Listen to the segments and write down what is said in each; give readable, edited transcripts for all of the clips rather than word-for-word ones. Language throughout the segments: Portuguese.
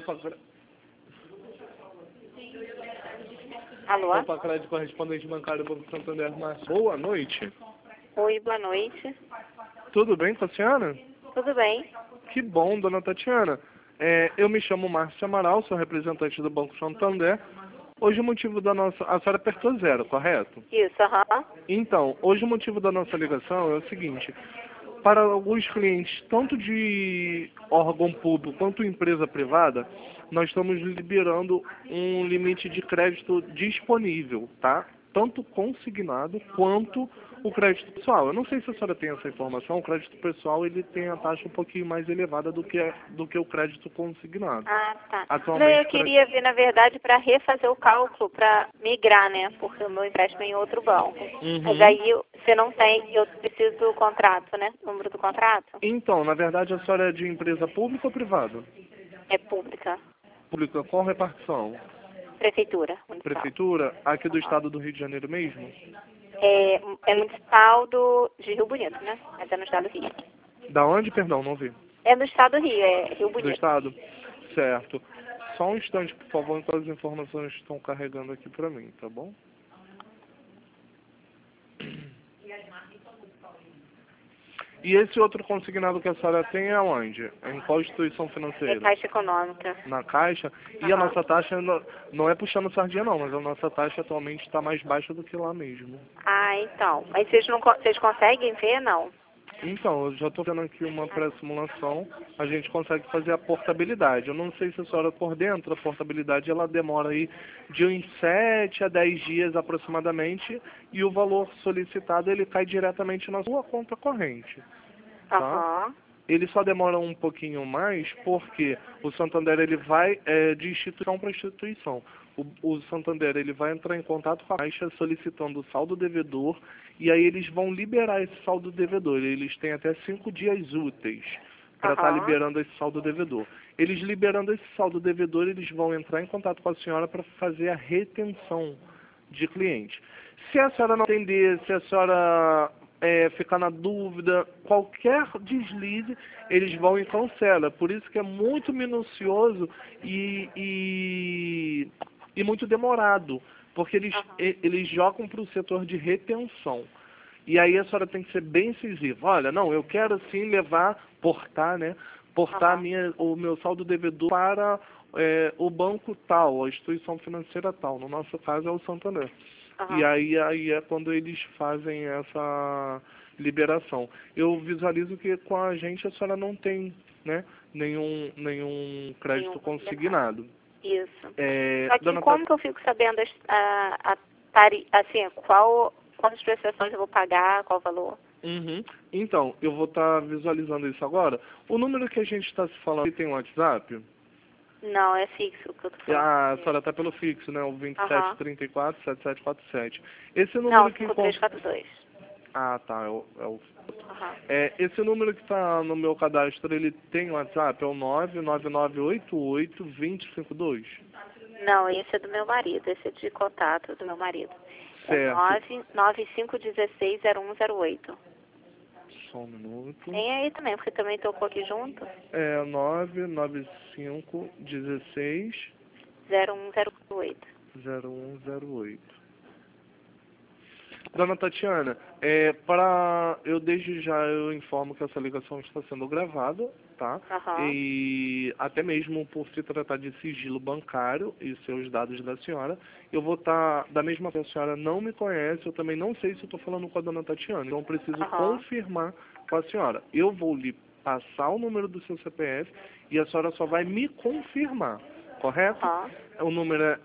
Alô? Opa, crédito correspondente bancário Banco Santander Márcio. Boa noite. Oi, boa noite. Tudo bem com a senhora? Tudo bem? Que bom, dona Tatiana. Eu me chamo Márcio Amaral, sou representante do Banco Santander. Hoje o motivo da nossa... A senhora apertou 0, correto? Isso, aham. Então, hoje o motivo da nossa ligação é o seguinte. Para alguns clientes, tanto de órgão público quanto empresa privada, nós estamos liberando um limite de crédito disponível, tá? Tanto consignado quanto o crédito pessoal. Eu não sei se a senhora tem essa informação, o crédito pessoal ele tem a taxa um pouquinho mais elevada do que o crédito consignado. Ah, tá. Atualmente, Não, eu queria ver, na verdade, para refazer o cálculo, para migrar, né? Porque o meu empréstimo é em outro banco. Uhum. Mas aí você não tem, eu preciso do contrato, né? O número do contrato? Então, na verdade, a senhora é de empresa pública ou privada? É pública. Pública, qual repartição? Prefeitura municipal. Prefeitura? Aqui do estado do Rio de Janeiro mesmo? É municipal de Rio Bonito, né? Mas é no estado do Rio. Da onde, perdão, não vi? É no estado do Rio, é Rio Do Bonito. estado? Certo. Só um instante, por favor, enquanto as informações estão carregando aqui para mim, tá bom? E esse outro consignado que a senhora tem é onde? Em qual instituição É financeira? Caixa Econômica. Na Caixa? E a nossa taxa, não é puxando sardinha não, mas a nossa taxa atualmente está mais baixa do que lá mesmo. Ah, então. Mas vocês conseguem ver, não? Então, eu já estou vendo aqui uma pré-simulação, a gente consegue fazer a portabilidade. Eu não sei se a senhora por dentro, a portabilidade ela demora aí de uns 7 a 10 dias aproximadamente, e o valor solicitado ele cai diretamente na sua conta corrente. Tá? Aham. Ele só demora um pouquinho mais porque o Santander ele vai de instituição para instituição. O Santander ele vai entrar em contato com a Caixa solicitando o saldo devedor e aí eles vão liberar esse saldo devedor. Eles têm até 5 dias úteis para estar liberando esse saldo devedor. Eles liberando esse saldo devedor, eles vão entrar em contato com a senhora para fazer a retenção de cliente. Se a senhora não atender, se a senhora ficar na dúvida, qualquer deslize, eles vão e cancela. Por isso que é muito minucioso e muito demorado, porque eles jogam para o setor de retenção. E aí a senhora tem que ser bem incisiva. Olha, não, eu quero sim portar o meu saldo devedor para o banco tal, a instituição financeira tal. No nosso caso é o Santander. E aí é quando eles fazem essa liberação. Eu visualizo que com a gente a senhora não tem, né, nenhum crédito consignado. Isso. Só que como que eu fico sabendo assim, quantas prestações eu vou pagar, qual o valor? Uhum. Então, eu vou estar visualizando isso agora. O número que a gente está se falando tem um WhatsApp? Não, é fixo que eu tô falando. Ah, a senhora está pelo fixo, né? O 2734-7747. Esse número não, que... 5342. Ah, tá. Esse número que está no meu cadastro, ele tem WhatsApp? É o 99988-2052? Não, esse é do meu marido. Esse é de contato do meu marido. Certo. É 995160108. Só um minuto. Tem aí também, porque também tocou aqui junto. É 99516 0108. 0108. Dona Tatiana, desde já eu informo que essa ligação está sendo gravada, tá? E até mesmo por se tratar de sigilo bancário e seus dados da senhora, eu vou estar, da mesma forma que a senhora não me conhece, eu também não sei se eu estou falando com a Dona Tatiana, então eu preciso confirmar com a senhora. Eu vou lhe passar o número do seu CPF e a senhora só vai me confirmar, correto? O número é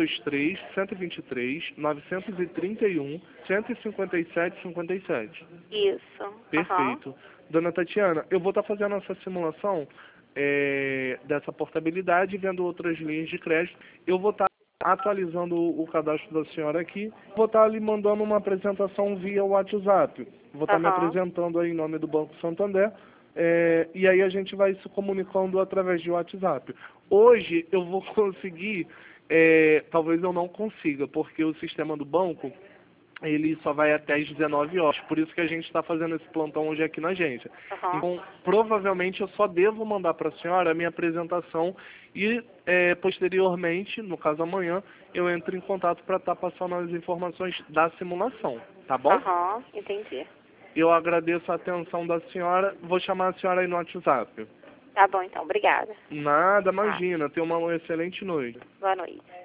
123-131-931-157-57. Isso. Perfeito. Dona Tatiana, eu vou estar fazendo essa simulação dessa portabilidade e vendo outras linhas de crédito. Eu vou estar atualizando o cadastro da senhora aqui. Vou estar lhe mandando uma apresentação via WhatsApp. Vou estar me apresentando aí em nome do Banco Santander. E aí a gente vai se comunicando através de WhatsApp. Hoje eu vou conseguir, talvez eu não consiga, porque o sistema do banco, ele só vai até às 19 horas. Por isso que a gente está fazendo esse plantão hoje aqui na agência. Uhum. Então, provavelmente eu só devo mandar para a senhora a minha apresentação e, posteriormente, no caso amanhã, eu entro em contato para estar passando as informações da simulação. Tá bom? Aham, entendi. Eu agradeço a atenção da senhora. Vou chamar a senhora aí no WhatsApp. Tá bom, então. Obrigada. Nada, imagina. Tenha uma excelente noite. Boa noite.